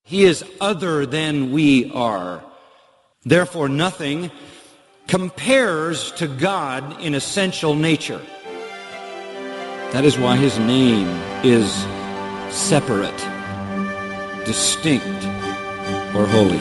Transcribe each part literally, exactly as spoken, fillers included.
He is other than we are. Therefore, nothing compares to God in essential nature. That is why his name is separate, distinct, or holy.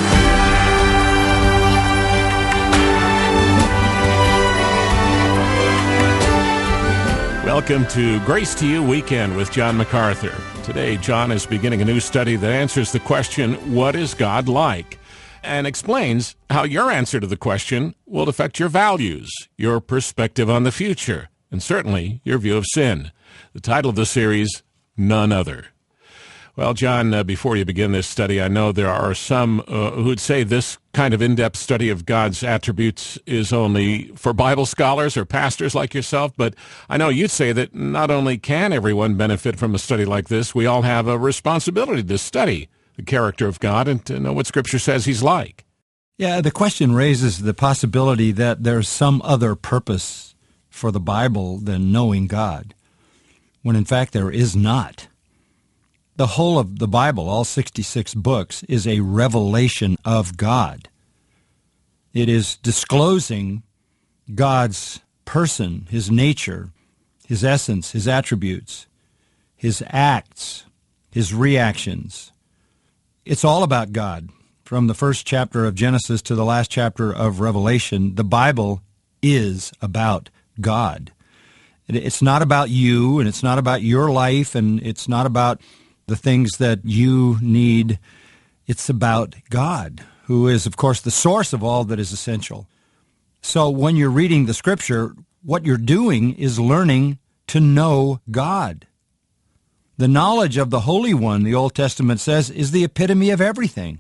Welcome to Grace to You Weekend with John MacArthur. Today, John is beginning a new study that answers the question, what is God like? And explains how your answer to the question will affect your values, your perspective on the future, and certainly your view of sin. The title of the series, None Other. Well, John, uh, before you begin this study, I know there are some uh, who'd say this kind of in-depth study of God's attributes is only for Bible scholars or pastors like yourself, but I know you'd say that not only can everyone benefit from a study like this, we all have a responsibility to study the character of God and to know what Scripture says he's like. Yeah, the question raises the possibility that there's some other purpose for the Bible than knowing God, when in fact there is not. The whole of the Bible, all sixty-six books, is a revelation of God. It is disclosing God's person, his nature, his essence, his attributes, his acts, his reactions. It's all about God. From the first chapter of Genesis to the last chapter of Revelation, the Bible is about God. It's not about you, and it's not about your life, and it's not about the things that you need. It's about God, who is, of course, the source of all that is essential. So when you're reading the Scripture, what you're doing is learning to know God. The knowledge of the Holy One, the Old Testament says, is the epitome of everything.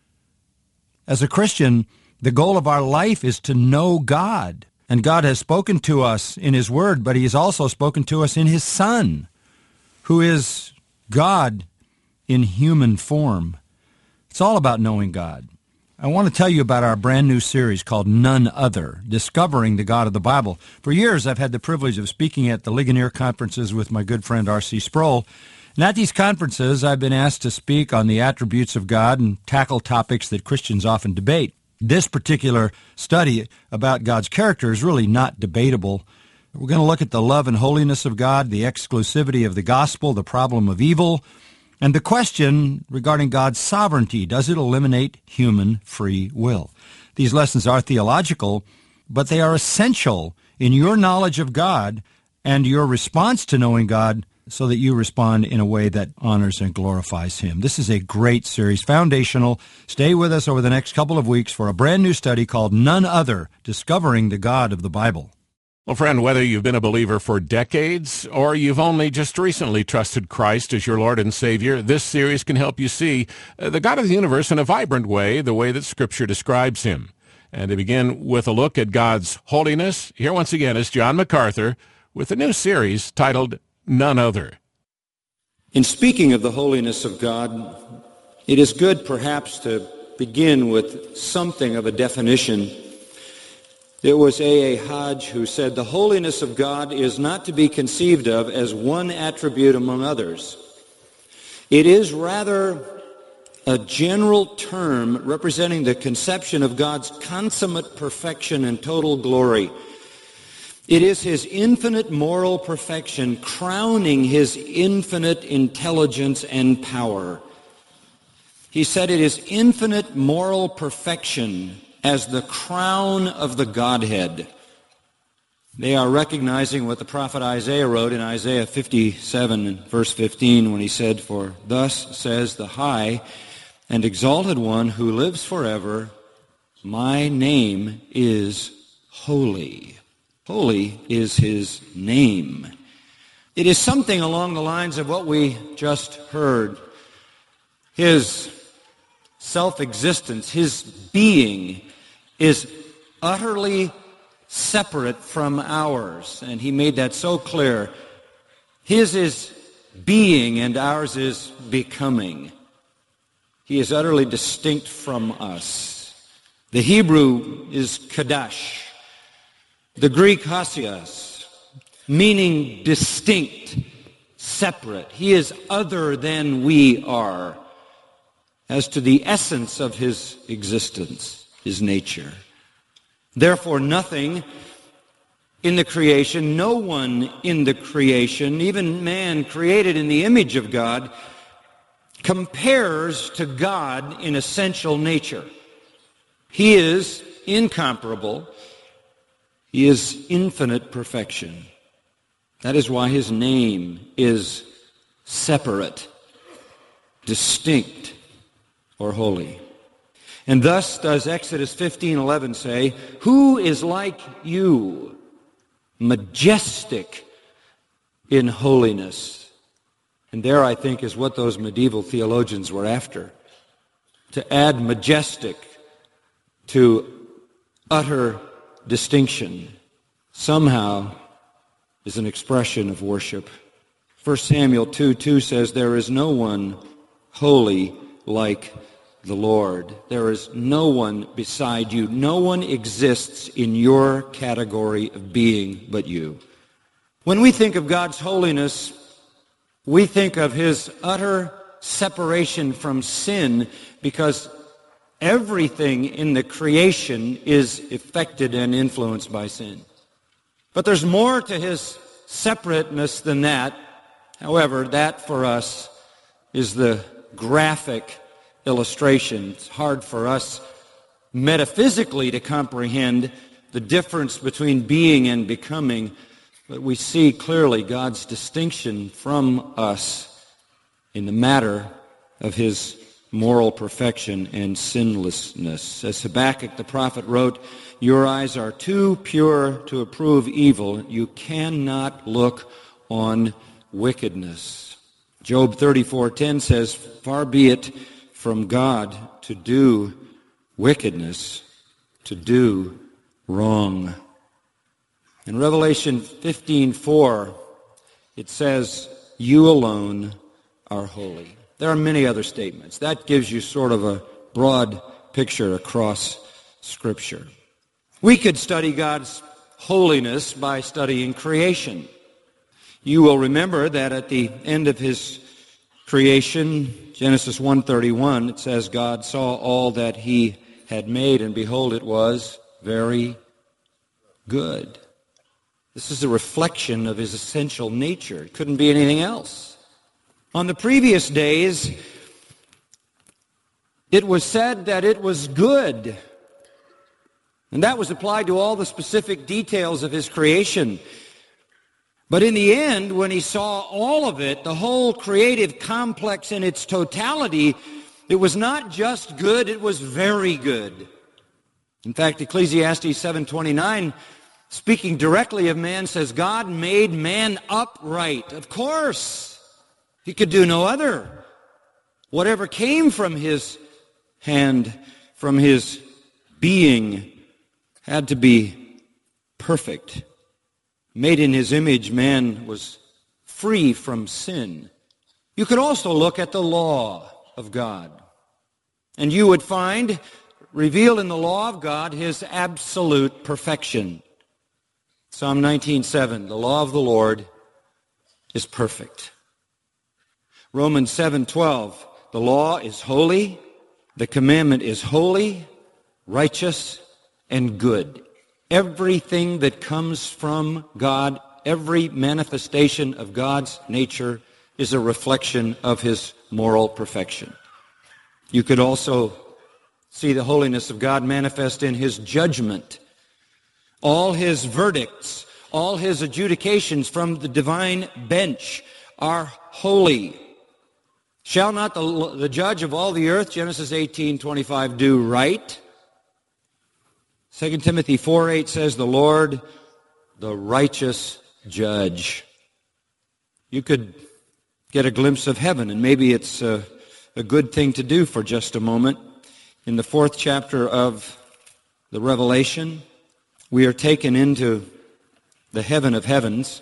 As a Christian, the goal of our life is to know God. And God has spoken to us in his Word, but he has also spoken to us in his Son, who is God in human form. It's all about knowing God. I want to tell you about our brand new series called None Other, Discovering the God of the Bible. For years, I've had the privilege of speaking at the Ligonier conferences with my good friend R C Sproul. And at these conferences, I've been asked to speak on the attributes of God and tackle topics that Christians often debate. This particular study about God's character is really not debatable. We're going to look at the love and holiness of God, the exclusivity of the gospel, the problem of evil, and the question regarding God's sovereignty. Does it eliminate human free will? These lessons are theological, but they are essential in your knowledge of God and your response to knowing God so that you respond in a way that honors and glorifies him. This is a great series, foundational. Stay with us over the next couple of weeks for a brand new study called None Other, Discovering the God of the Bible. Well, friend, whether you've been a believer for decades or you've only just recently trusted Christ as your Lord and Savior, this series can help you see the God of the universe in a vibrant way, the way that Scripture describes him. And to begin with a look at God's holiness, here once again is John MacArthur with a new series titled None Other. In speaking of the holiness of God, it is good perhaps to begin with something of a definition. There was A A. Hodge who said, the holiness of God is not to be conceived of as one attribute among others. It is rather a general term representing the conception of God's consummate perfection and total glory. It is his infinite moral perfection crowning his infinite intelligence and power. He said it is infinite moral perfection as the crown of the Godhead. They are recognizing what the prophet Isaiah wrote in Isaiah fifty-seven, verse fifteen, when he said, for thus says the high and exalted one who lives forever, my name is holy. Holy is his name. It is something along the lines of what we just heard. His self-existence, his being, is utterly separate from ours. And he made that so clear. His is being and ours is becoming. He is utterly distinct from us. The Hebrew is Kadash. The Greek Hasios, meaning distinct, separate. He is other than we are. as to the essence of his existence, his nature. Therefore, nothing in the creation, no one in the creation, even man created in the image of God, compares to God in essential nature. He is incomparable. He is infinite perfection. That is why his name is separate, distinct, or holy. And thus does Exodus fifteen eleven say, "Who is like you, majestic in holiness?" And there, I think, is what those medieval theologians were after, to add majestic to utter distinction, somehow is an expression of worship. First Samuel two two says, "There is no one holy like the Lord." There is no one beside you. No one exists in your category of being but you. When we think of God's holiness, we think of his utter separation from sin, because everything in the creation is affected and influenced by sin. But there's more to his separateness than that. However, that for us is the graphic illustration. It's hard for us metaphysically to comprehend the difference between being and becoming, but we see clearly God's distinction from us in the matter of his moral perfection and sinlessness. As Habakkuk the prophet wrote, "Your eyes are too pure to approve evil. You cannot look on wickedness." Job thirty-four ten says, "Far be it from God to do wickedness, to do wrong." In Revelation fifteen four, it says, "You alone are holy." There are many other statements. That gives you sort of a broad picture across Scripture. We could study God's holiness by studying creation. You will remember that at the end of his creation, Genesis one thirty-one, it says, "God saw all that he had made, and behold, it was very good." This is a reflection of his essential nature. It couldn't be anything else. On the previous days, it was said that it was good. And that was applied to all the specific details of his creation. But in the end, when he saw all of it, the whole creative complex in its totality, it was not just good, it was very good. In fact, Ecclesiastes seven twenty-nine, speaking directly of man, says, "God made man upright." Of course, he could do no other. Whatever came from his hand, from his being, had to be perfect. Made in his image, man was free from sin. You could also look at the law of God, and you would find revealed in the law of God his absolute perfection. Psalm nineteen seven, "The law of the Lord is perfect." Romans seven twelve, "The law is holy, the commandment is holy, righteous, and good." Everything that comes from God, every manifestation of God's nature, is a reflection of his moral perfection. You could also see the holiness of God manifest in his judgment. All his verdicts, all his adjudications from the divine bench are holy. "Shall not the, the judge of all the earth," Genesis eighteen twenty-five, "do right?" Second Timothy four eight says, "The Lord, the righteous judge." You could get a glimpse of heaven, and maybe it's a, a good thing to do for just a moment. In the fourth chapter of the Revelation, we are taken into the heaven of heavens,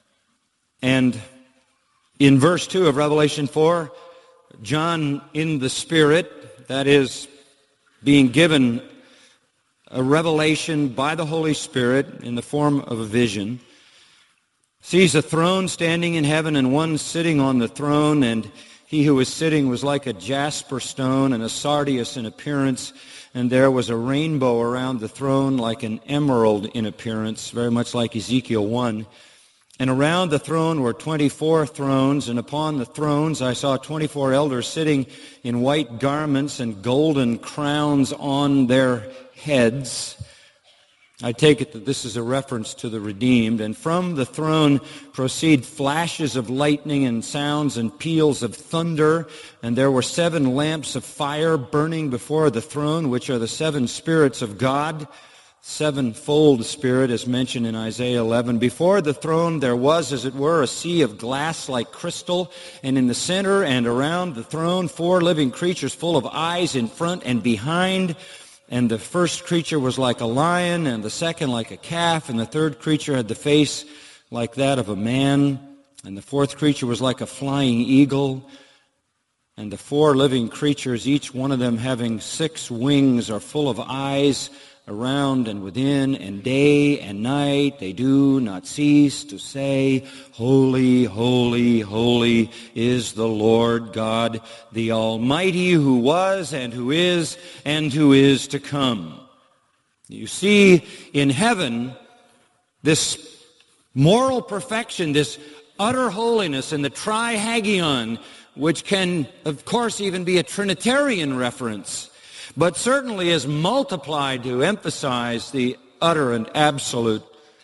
and in verse two of Revelation four, John in the Spirit, that is, being given a revelation by the Holy Spirit in the form of a vision, sees a throne standing in heaven and one sitting on the throne, and He who was sitting was like a jasper stone and a sardius in appearance, and there was a rainbow around the throne like an emerald in appearance, very much like Ezekiel one. And around the throne were twenty-four thrones, and upon the thrones I saw twenty-four elders sitting in white garments and golden crowns on their heads. I take it that this is a reference to the redeemed. And from the throne proceed flashes of lightning and sounds and peals of thunder. And there were seven lamps of fire burning before the throne, which are the seven spirits of God. Sevenfold Spirit is mentioned in Isaiah eleven. Before the throne there was, as it were, a sea of glass like crystal, and in the center and around the throne four living creatures full of eyes in front and behind. And the first creature was like a lion, and the second like a calf, and the third creature had the face like that of a man, and the fourth creature was like a flying eagle. And the four living creatures, each one of them having six wings, are full of eyes around and within, and day and night they do not cease to say, Holy, holy, holy is the Lord God, the Almighty, who was and who is and who is to come. You see, in heaven, this moral perfection, this utter holiness, and the trihagion, which can, of course, even be a Trinitarian reference, but certainly is multiplied to emphasize the utter and absolute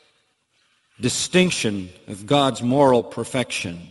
distinction of God's moral perfection.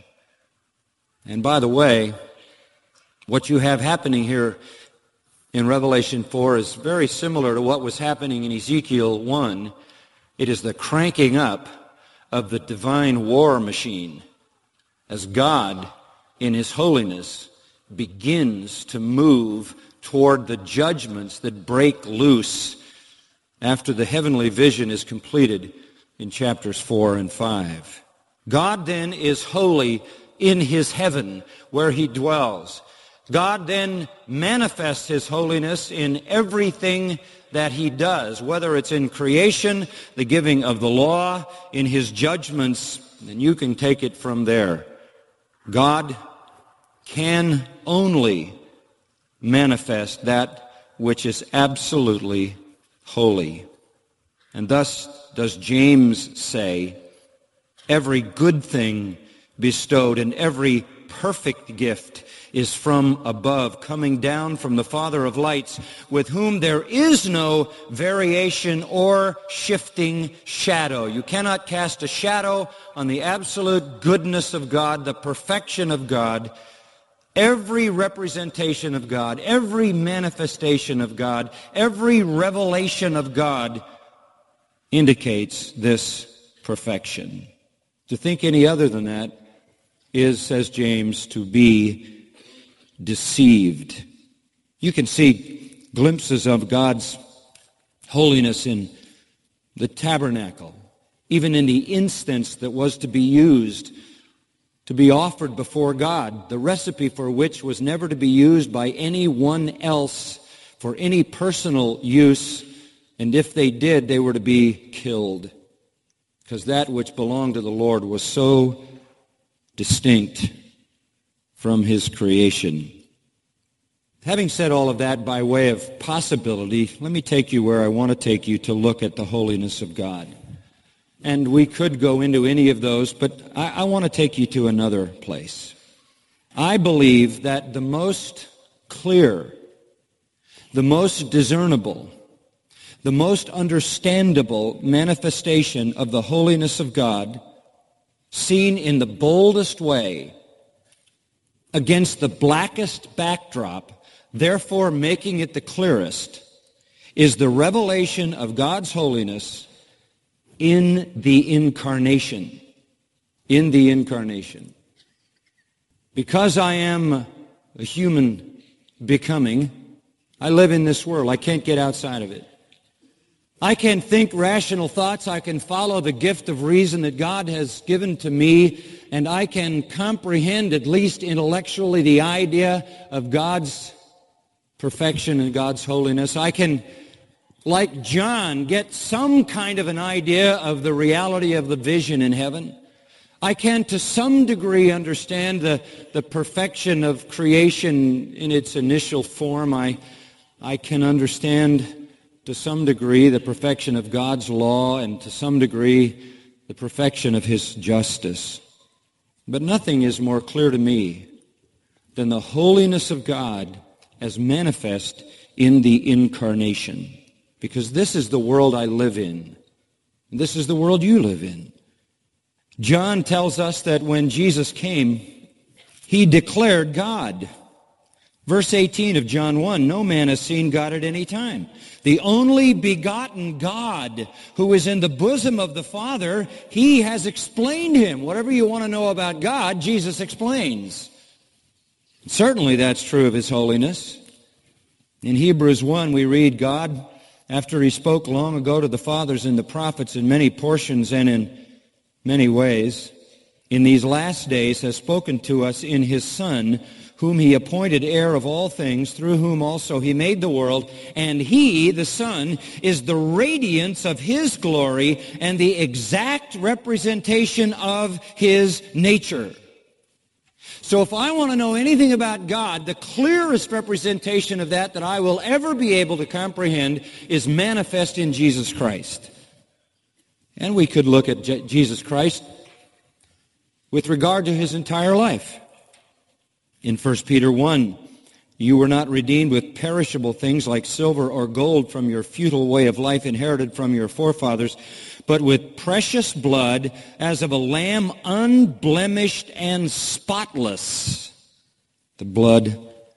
And by the way, what you have happening here in Revelation four is very similar to what was happening in Ezekiel one. It is the cranking up of the divine war machine as God, in His holiness, begins to move toward the judgments that break loose after the heavenly vision is completed in chapters four and five. God then is holy in His heaven where He dwells. God then manifests His holiness in everything that He does, whether it's in creation, the giving of the law, in His judgments, and you can take it from there. God can only manifest that which is absolutely holy. And thus does James say, every good thing bestowed and every perfect gift is from above, coming down from the Father of lights, with whom there is no variation or shifting shadow. You cannot cast a shadow on the absolute goodness of God, the perfection of God. Every representation of God, every manifestation of God, every revelation of God indicates this perfection. To think any other than that is, says James, to be deceived. You can see glimpses of God's holiness in the tabernacle, even in the incense that was to be used to be offered before God, the recipe for which was never to be used by anyone else for any personal use, and if they did, they were to be killed, because that which belonged to the Lord was so distinct from His creation. Having said all of that by way of possibility, let me take you where I want to take you to look at the holiness of God. And we could go into any of those, but I, I want to take you to another place. I believe that the most clear, the most discernible, the most understandable manifestation of the holiness of God, seen in the boldest way, against the blackest backdrop, therefore making it the clearest, is the revelation of God's holiness in the incarnation. In the incarnation. Because I am a human becoming, I live in this world. I can't get outside of it. I can think rational thoughts. I can follow the gift of reason that God has given to me, and I can comprehend, at least intellectually, the idea of God's perfection and God's holiness. I can, like John, get some kind of an idea of the reality of the vision in heaven. I can, to some degree, understand the, the perfection of creation in its initial form. I, I can understand, to some degree, the perfection of God's law, and to some degree, the perfection of His justice. But nothing is more clear to me than the holiness of God as manifest in the incarnation. Because this is the world I live in. This is the world you live in. John tells us that when Jesus came, He declared God. Verse eighteen of John one, no man has seen God at any time. The only begotten God who is in the bosom of the Father, He has explained Him. Whatever you want to know about God, Jesus explains. Certainly that's true of His holiness. In Hebrews one, we read, God, after He spoke long ago to the fathers and the prophets in many portions and in many ways, in these last days has spoken to us in His Son, whom He appointed heir of all things, through whom also He made the world. And He, the Son, is the radiance of His glory and the exact representation of His nature. So if I want to know anything about God, the clearest representation of that that I will ever be able to comprehend is manifest in Jesus Christ. And we could look at Je- Jesus Christ with regard to His entire life. In First Peter one, you were not redeemed with perishable things like silver or gold from your futile way of life inherited from your forefathers, but with precious blood as of a lamb unblemished and spotless, the blood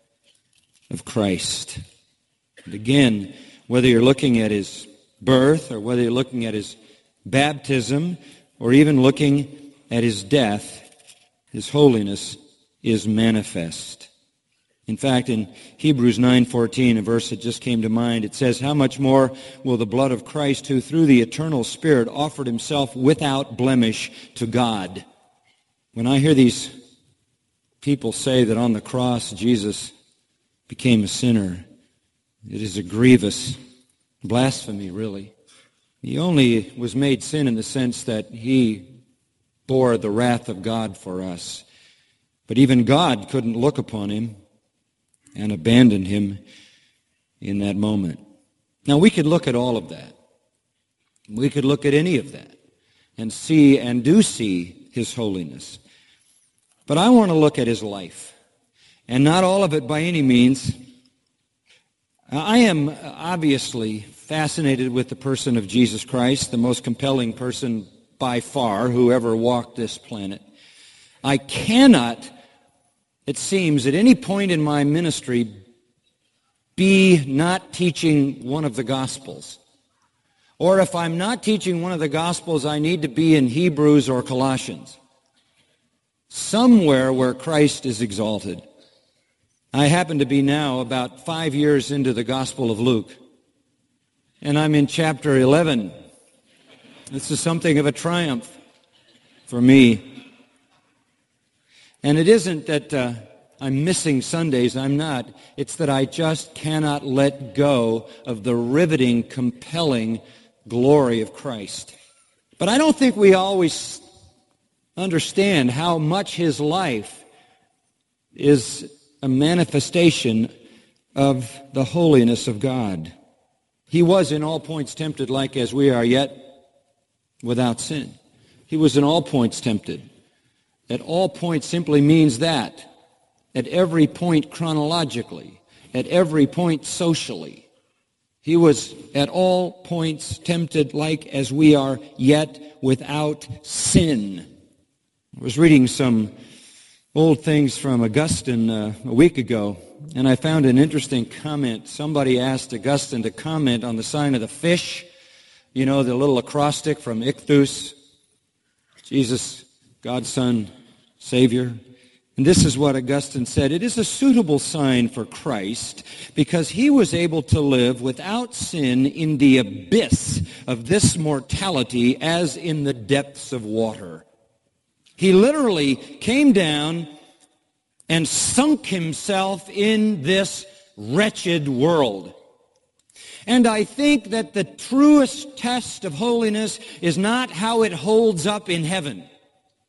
of Christ. And again, whether you're looking at His birth or whether you're looking at His baptism or even looking at His death, His holiness is manifest. In fact, in Hebrews nine fourteen, a verse that just came to mind, it says, how much more will the blood of Christ, who through the eternal Spirit offered Himself without blemish to God. When I hear these people say that on the cross Jesus became a sinner, it is a grievous blasphemy, really. He only was made sin in the sense that He bore the wrath of God for us. But even God couldn't look upon Him and abandon Him in that moment. Now, we could look at all of that. We could look at any of that and see and do see His holiness. But I want to look at His life, and not all of it by any means. I am obviously fascinated with the person of Jesus Christ, the most compelling person by far who ever walked this planet. I cannot, it seems, at any point in my ministry be not teaching one of the Gospels. Or if I'm not teaching one of the Gospels, I need to be in Hebrews or Colossians. Somewhere where Christ is exalted. I happen to be now about five years into the Gospel of Luke. And I'm in chapter eleven. This is something of a triumph for me. And it isn't that uh, I'm missing Sundays. I'm not. It's that I just cannot let go of the riveting, compelling glory of Christ. But I don't think we always understand how much His life is a manifestation of the holiness of God. He was in all points tempted like as we are, yet without sin. He was in all points tempted. At all points simply means that. At every point chronologically. At every point socially. He was at all points tempted like as we are, yet without sin. I was reading some old things from Augustine uh, a week ago, and I found an interesting comment. Somebody asked Augustine to comment on the sign of the fish, you know, the little acrostic from Ichthus, Jesus, God's Son, Savior. And this is what Augustine said: it is a suitable sign for Christ because He was able to live without sin in the abyss of this mortality as in the depths of water. He literally came down and sunk Himself in this wretched world. And I think that the truest test of holiness is not how it holds up in heaven.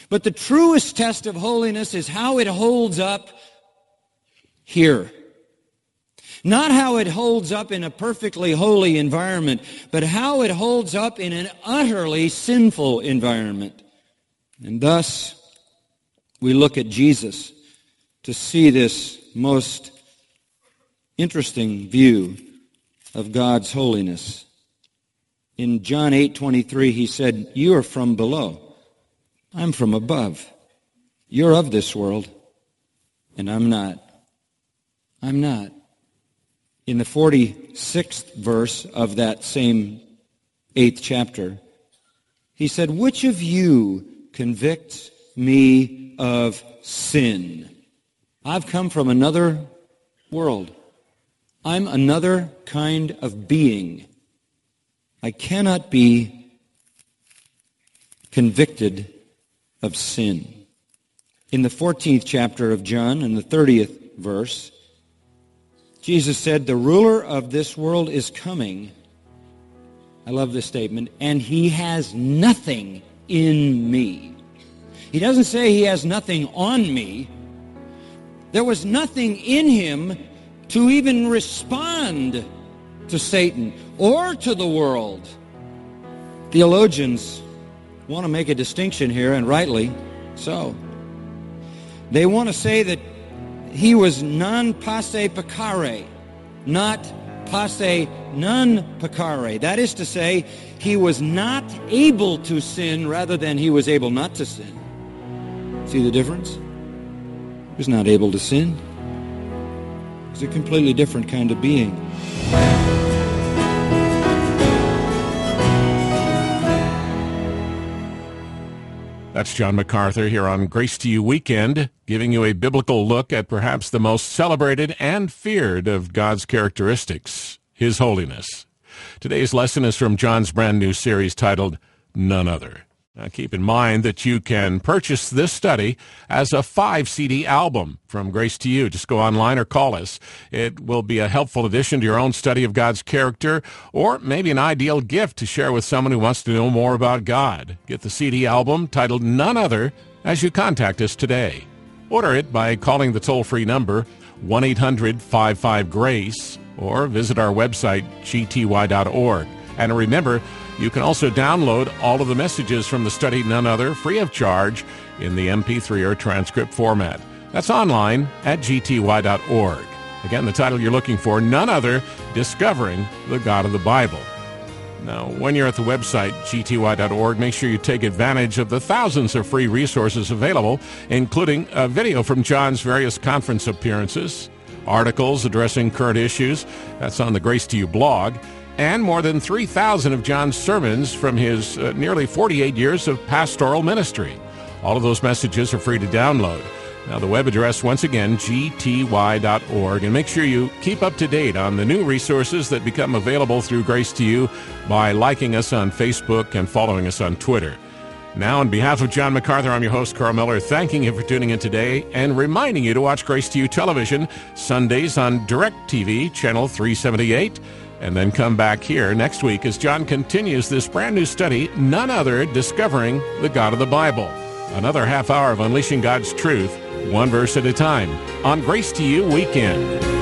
But the truest test of holiness is how it holds up here. Not how it holds up in a perfectly holy environment, but how it holds up in an utterly sinful environment. And thus, we look at Jesus to see this most interesting view of God's holiness. In John eight twenty-three, he said, "You are from below. I'm from above. You're of this world, and I'm not. I'm not." In the forty-sixth verse of that same eighth chapter, he said, "Which of you convicts me of sin?" I've come from another world. I'm another kind of being. I cannot be convicted of sin. In the fourteenth chapter of John, in the thirtieth verse, Jesus said, "The ruler of this world is coming." I love this statement. "And he has nothing in me." He doesn't say he has nothing on me. There was nothing in him to even respond to Satan or to the world. Theologians want to make a distinction here, and rightly so. They want to say that he was non posse peccare, not posse non peccare. That is to say, he was not able to sin rather than he was able not to sin. See the difference? He was not able to sin. He was a completely different kind of being. That's John MacArthur here on Grace to You Weekend, giving you a biblical look at perhaps the most celebrated and feared of God's characteristics, His holiness. Today's lesson is from John's brand new series titled None Other. Now, keep in mind that you can purchase this study as a five C D album from Grace to You. Just go online or call us. It will be a helpful addition to your own study of God's character, or maybe an ideal gift to share with someone who wants to know more about God. Get the C D album titled None Other as you contact us today. Order it by calling the toll-free number one eight hundred five five GRACE or visit our website, g t y dot org. And remember, you can also download all of the messages from the study None Other free of charge in the M P three or transcript format. That's online at g t y dot org. Again, the title you're looking for, None Other, Discovering the God of the Bible. Now, when you're at the website, g t y dot org, make sure you take advantage of the thousands of free resources available, including a video from John's various conference appearances, articles addressing current issues, that's on the Grace to You blog, and more than three thousand of John's sermons from his uh, nearly forty-eight years of pastoral ministry. All of those messages are free to download. Now, the web address, once again, g t y dot org, and make sure you keep up to date on the new resources that become available through Grace to You by liking us on Facebook and following us on Twitter. Now, on behalf of John MacArthur, I'm your host, Carl Miller, thanking you for tuning in today and reminding you to watch Grace to You television Sundays on DirecTV, channel three seventy-eight, and then come back here next week as John continues this brand new study, None Other, Discovering the God of the Bible. Another half hour of unleashing God's truth, one verse at a time, on Grace to You Weekend.